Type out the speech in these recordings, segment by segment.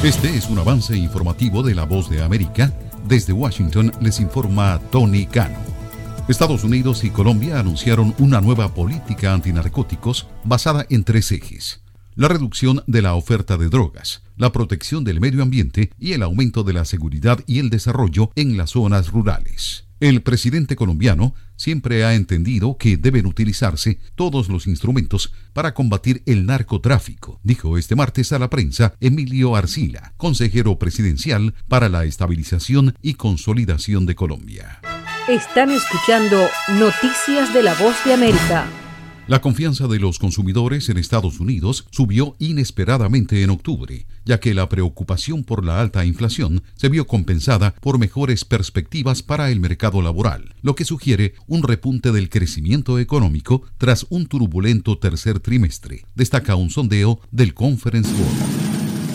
Este es un avance informativo de La Voz de América. Desde Washington les informa Tony Cano. Estados Unidos y Colombia anunciaron una nueva política antinarcóticos basada en 3 ejes: la reducción de la oferta de drogas, la protección del medio ambiente y el aumento de la seguridad y el desarrollo en las zonas rurales. El presidente colombiano siempre ha entendido que deben utilizarse todos los instrumentos para combatir el narcotráfico, dijo este martes a la prensa Emilio Arcila, consejero presidencial para la estabilización y consolidación de Colombia. Están escuchando Noticias de la Voz de América. La confianza de los consumidores en Estados Unidos subió inesperadamente en octubre, ya que la preocupación por la alta inflación se vio compensada por mejores perspectivas para el mercado laboral, lo que sugiere un repunte del crecimiento económico tras un turbulento tercer trimestre, destaca un sondeo del Conference Board.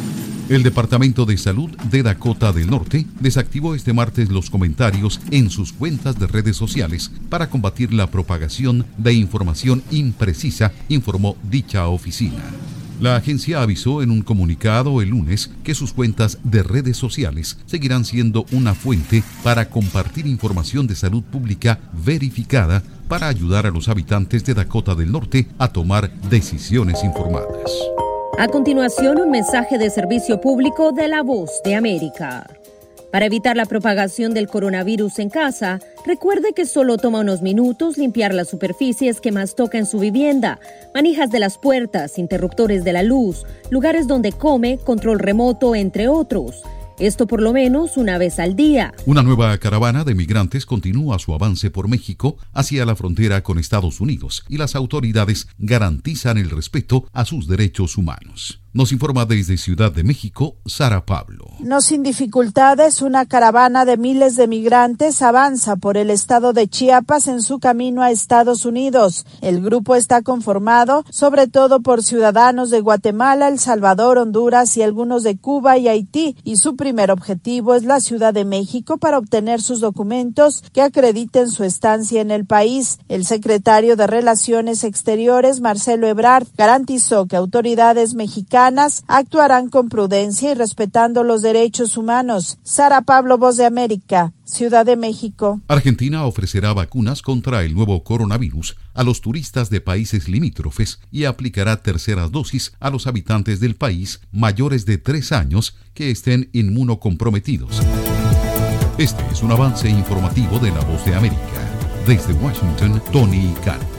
El Departamento de Salud de Dakota del Norte desactivó este martes los comentarios en sus cuentas de redes sociales para combatir la propagación de información imprecisa, informó dicha oficina. La agencia avisó en un comunicado el lunes que sus cuentas de redes sociales seguirán siendo una fuente para compartir información de salud pública verificada para ayudar a los habitantes de Dakota del Norte a tomar decisiones informadas. A continuación, un mensaje de servicio público de La Voz de América. Para evitar la propagación del coronavirus en casa, recuerde que solo toma unos minutos limpiar las superficies que más toca en su vivienda, manijas de las puertas, interruptores de la luz, lugares donde come, control remoto, entre otros. Esto por lo menos una vez al día. Una nueva caravana de migrantes continúa su avance por México hacia la frontera con Estados Unidos y las autoridades garantizan el respeto a sus derechos humanos. Nos informa desde Ciudad de México, Sara Pablo. No sin dificultades, una caravana de miles de migrantes avanza por el estado de Chiapas en su camino a Estados Unidos. El grupo está conformado sobre todo por ciudadanos de Guatemala, El Salvador, Honduras y algunos de Cuba y Haití, y su primer objetivo es la Ciudad de México para obtener sus documentos que acrediten su estancia en el país. El secretario de Relaciones Exteriores, Marcelo Ebrard, garantizó que autoridades mexicanas actuarán con prudencia y respetando los derechos humanos. Sara Pablo, Voz de América, Ciudad de México. Argentina ofrecerá vacunas contra el nuevo coronavirus a los turistas de países limítrofes y aplicará terceras dosis a los habitantes del país mayores de 3 años que estén inmunocomprometidos. Este es un avance informativo de La Voz de América. Desde Washington, Tony Cano.